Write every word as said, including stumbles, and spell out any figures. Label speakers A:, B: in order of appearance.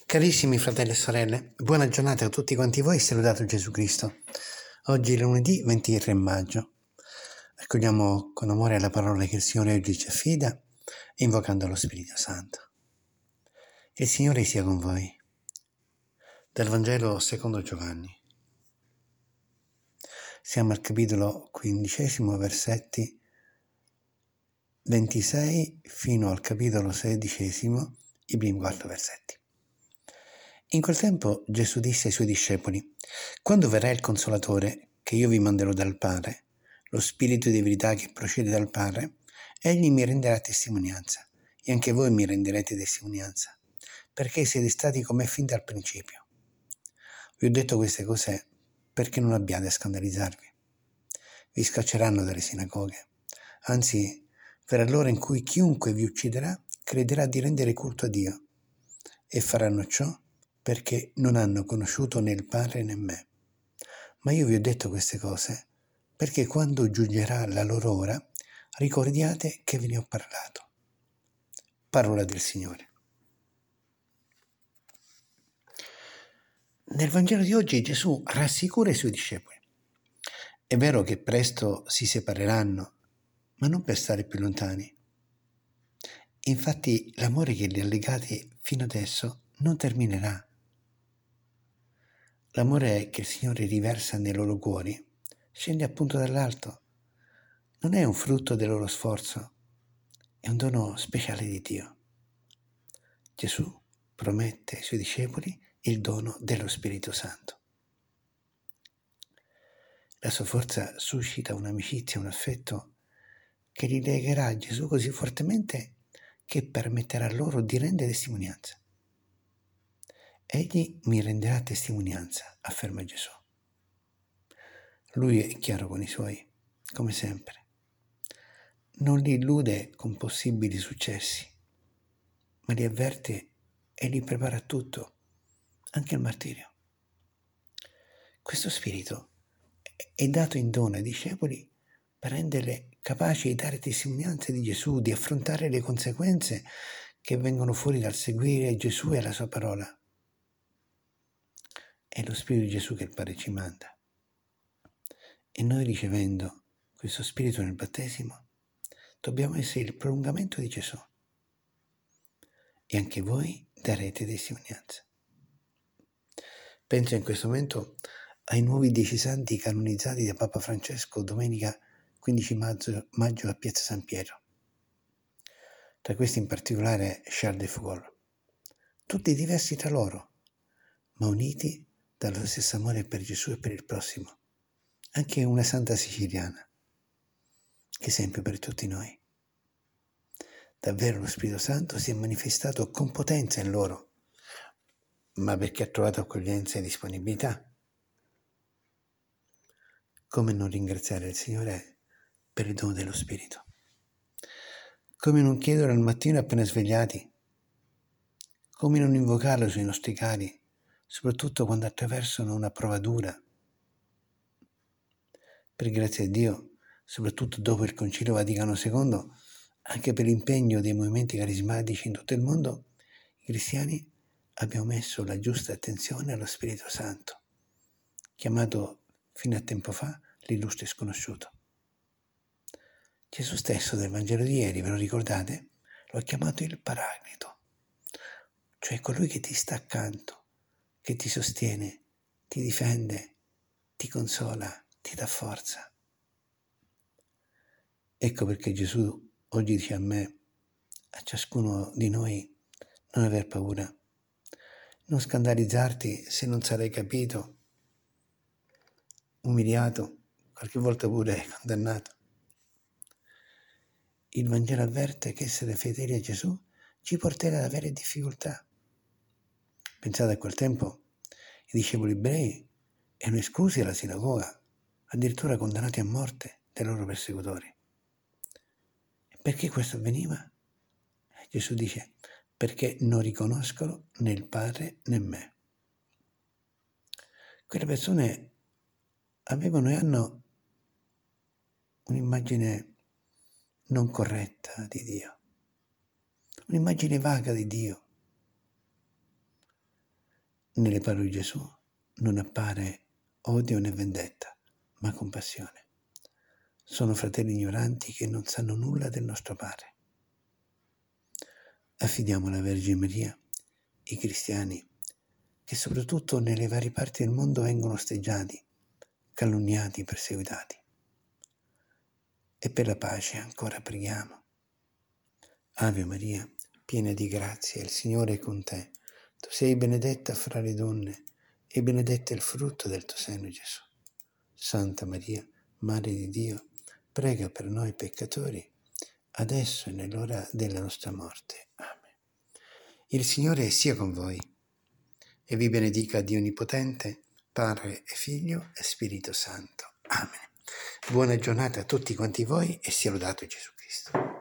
A: Carissimi fratelli e sorelle, buona giornata a tutti quanti voi, salutato Gesù Cristo. Oggi è lunedì ventitré maggio. Accogliamo con amore la parola che il Signore oggi ci affida, invocando lo Spirito Santo. Il Signore sia con voi. Dal Vangelo secondo Giovanni. Siamo al capitolo quindicesimo, versetti ventisei fino al capitolo sedicesimo, i primi quattro versetti. In quel tempo Gesù disse ai suoi discepoli: quando verrà il Consolatore, che io vi manderò dal Padre, lo Spirito di verità che procede dal Padre, egli mi renderà testimonianza, e anche voi mi renderete testimonianza, perché siete stati con me fin dal principio. Vi ho detto queste cose perché non abbiate a scandalizzarvi. Vi scacceranno dalle sinagoghe, anzi verrà l'ora in cui chiunque vi ucciderà crederà di rendere culto a Dio, e faranno ciò perché non hanno conosciuto né il Padre né me. Ma io vi ho detto queste cose perché quando giungerà la loro ora ricordiate che ve ne ho parlato. Parola del Signore. Nel Vangelo di oggi Gesù rassicura i suoi discepoli. È vero che presto si separeranno, ma non per stare più lontani. Infatti l'amore che li ha legati fino adesso non terminerà. L'amore che il Signore riversa nei loro cuori scende appunto dall'alto. Non è un frutto del loro sforzo, è un dono speciale di Dio. Gesù promette ai suoi discepoli il dono dello Spirito Santo. La sua forza suscita un'amicizia, un affetto che li legherà a Gesù così fortemente che permetterà loro di rendere testimonianza. Egli mi renderà testimonianza, afferma Gesù. Lui è chiaro con i suoi, come sempre. Non li illude con possibili successi, ma li avverte e li prepara a tutto, anche al martirio. Questo spirito è dato in dono ai discepoli per renderli capaci di dare testimonianza di Gesù, di affrontare le conseguenze che vengono fuori dal seguire Gesù e la sua parola. È lo Spirito di Gesù che il Padre ci manda. E noi, ricevendo questo Spirito nel battesimo, dobbiamo essere il prolungamento di Gesù. E anche voi darete testimonianza. Penso in questo momento ai nuovi dieci santi canonizzati da Papa Francesco domenica quindici maggio, maggio a Piazza San Pietro. Tra questi in particolare Charles de Foucault. Tutti diversi tra loro, ma uniti dallo stesso amore per Gesù e per il prossimo. Anche una santa siciliana, che esempio per tutti noi. Davvero lo Spirito Santo si è manifestato con potenza in loro, ma perché ha trovato accoglienza e disponibilità. Come non ringraziare il Signore per il dono dello Spirito? Come non chiederlo al mattino appena svegliati? Come non invocarlo sui nostri cari, soprattutto quando attraversano una prova dura? Per grazia di Dio, soprattutto dopo il Concilio Vaticano secondo, anche per l'impegno dei movimenti carismatici in tutto il mondo, i cristiani abbiamo messo la giusta attenzione allo Spirito Santo, chiamato fino a tempo fa l'illustre sconosciuto. Gesù stesso del Vangelo di ieri, ve lo ricordate? Lo ha chiamato il Paraclito, cioè colui che ti sta accanto, che ti sostiene, ti difende, ti consola, ti dà forza. Ecco perché Gesù oggi dice a me, a ciascuno di noi, non aver paura, non scandalizzarti se non sarai capito, umiliato, qualche volta pure condannato. Il Vangelo avverte che essere fedeli a Gesù ci porterà ad avere difficoltà. Pensate, a quel tempo i discepoli ebrei erano esclusi dalla sinagoga, addirittura condannati a morte dai loro persecutori. E perché questo avveniva? Gesù dice, perché non riconoscono né il Padre né me. Quelle persone avevano e hanno un'immagine non corretta di Dio, un'immagine vaga di Dio. nelle parole di Gesù non appare odio né vendetta, ma compassione. Sono fratelli ignoranti che non sanno nulla del nostro Padre. Affidiamo alla Vergine Maria i cristiani che soprattutto nelle varie parti del mondo vengono osteggiati, calunniati, perseguitati. E per la pace ancora preghiamo. Ave Maria, piena di grazia, il Signore è con te. Tu sei benedetta fra le donne e benedetto è il frutto del tuo seno, Gesù. Santa Maria, Madre di Dio, prega per noi peccatori, adesso e nell'ora della nostra morte. Amen. Il Signore sia con voi e vi benedica Dio Onnipotente, Padre e Figlio e Spirito Santo. Amen. Buona giornata a tutti quanti voi e sia lodato Gesù Cristo.